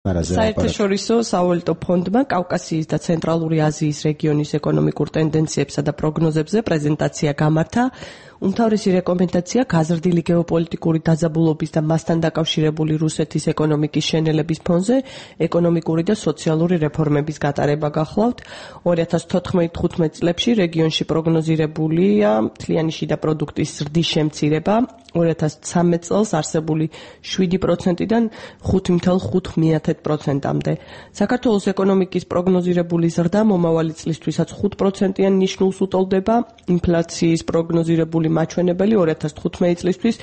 საერთაშორისო სავალუტო ფონდმა კავკასიის და ცენტრალური აზიის რეგიონის ეკონომიკურ ტენდენციებსა და პროგნოზებზე პრეზენტაცია გამართა. უმთავრესი რეკომენდაცია გაზრდილი გეოპოლიტიკური დაძაბულობის და მასთან დაკავშირებული რუსეთის ეკონომიკის შენელების ფონზე ეკონომიკური და სოციალური რეფორმების გატარება გახლავთ. 2014-15 წლებში რეგიონში პროგნოზირებულია მთლიანი შიდა პროდუქტის ზრდის შემცირება 2013 წელს არსებული 7%-დან 5.5%-მდე. საქართველოს ეკონომიკის პროგნოზირებული ზრდა მომავალი წლისთვისაც 5%-იან ნიშნულს უტოლდება, ინფლაციის პროგნოზირებული მაჩვენებელი 2015 წლისთვის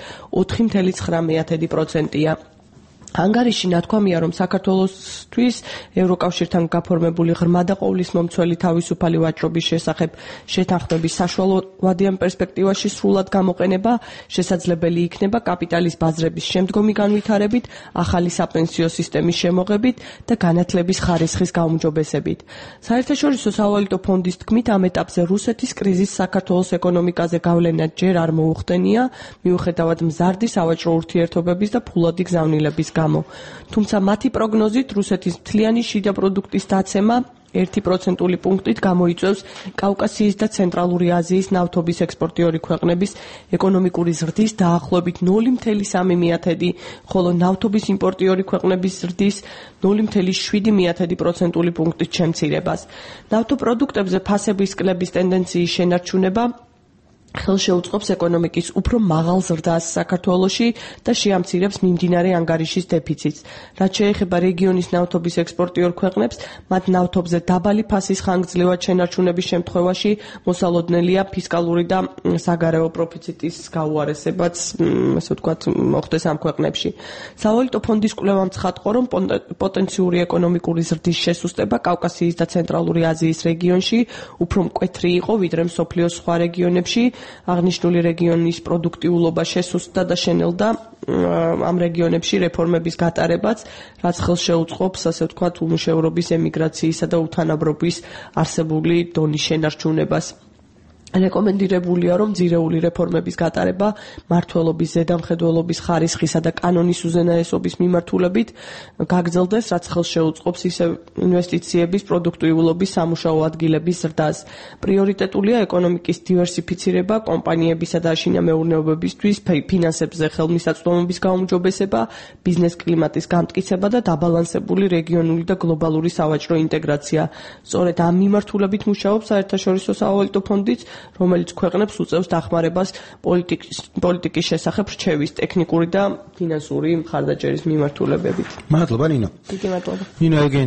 4.9%-ია. ანგარიში ნათქვამია, რომ საქართველოსთვის ევროკავშირთან გაფორმებული ღრმა და ყოვლის მომცველი თავისუფალი ვაჭრობის შესახებ შეთანხმების საშუალო ვადიან პერსპექტივაში სრულად გამოყენება შესაძლებელი იქნება კაპიტალის ბაზრების შემდგომი განვითარებით, ახალი საპენსიო სისტემის შემოღებით და განათლების ხარისხის გაუმჯობესებით. საერთაშორისო სავალუტო ფონდის თქმით, ამ ეტაპზე რუსეთის კრიზისს საქართველოს ეკონომიკაზე გავლენა ჯერ არ მოუხდენია, მიუხედავად მზარდი სავაჭრო ურთიერთობების და ფულადი გზავნილების გამო. თუმცა მათი პროგნოზით რუსეთის მთლიანი შიდა პროდუქტის დაცემა 1%-ული პუნქტით გამოიწვევს კავკასიის და ცენტრალური აზიის ნავთობის ექსპორტიორი ქვეყნების ეკონომიკური ზრდის დაახლოებით 0.3%, ხოლო ნავთობის იმპორტიორი ქვეყნების ზრდის 0.7%-ული პუნქტით შემცირებას. ნავთობპროდუქტებზე ფასების კლების ტენდენციის შენარჩუნება ხელშეუწყობს ეკონომიკის უფრო მაღალ ზრდას საქართველოში და შეამცირებს მიმდინარე ანგარიშის დეფიციტს. რაც შეეხება რეგიონის ნავთობის ექსპორტიორ ქვეყნებს, მათ ნავთობზე დაბალი ფასის ხანგრძლივად შენარჩუნების შემთხვევაში მოსალოდნელია ფისკალური და საგარეო პროფიციტის გაუარესებაც, ასე ვთქვათ, მოხდეს ამ ქვეყნებში. სავალუტო ფონდის კვლევამ ცხადყო, რომ პოტენციური ეკონომიკური ზრდის შესუსტება კავკასიის და ცენტრალური აზიის რეგიონში უფრო მკვეთრი იყო, ვიდრე მსოფლიოს სხვა რეგიონებში. აღნიშნული რეგიონის პროდუქტიულობა შესუსტდა და შენელდა ამ რეგიონებში რეფორმების გატარებაც, რაც ხელს შეუწყობს, ასე ვთქვათ, უმუშევრობის ემიგრაციისა და უთანაბრობის არსებული დონის შენარჩუნებას. რეკომენდირებულია, რომ ძირეული რეფორმების გატარება მმართველობის ზედამხედველობის ხარისხისა და კანონის უზენაესობის მიმართულებით გაგრძელდეს, რაც ხელს შეუწყობს ისევ ინვესტიციების პროდუქტიულობის სამუშაო ადგილების ზრდას. პრიორიტეტულია ეკონომიკის დივერსიფიცირება, კომპანიებისა და აშინა მეურნეობებისთვის ფინანსებზე ხელმისაწვდომობის გაუმჯობესება, ბიზნეს კლიმატის გამტკიცება და დაბალანსებული რეგიონული და გლობალური სავაჭრო ინტეგრაცია. სწორედ ამ მიმართულებით მუშაობს საერთაშორისო სავალუტო ფონდიც, რომელიც ქვეყნებს უწევს დახმარებას პოლიტიკის შესახებ რჩევის ტექნიკური და ფინანსური მხარდაჭერის მიმართულებებით. მადლობა ნინო. დიდი მადლობა. ნინო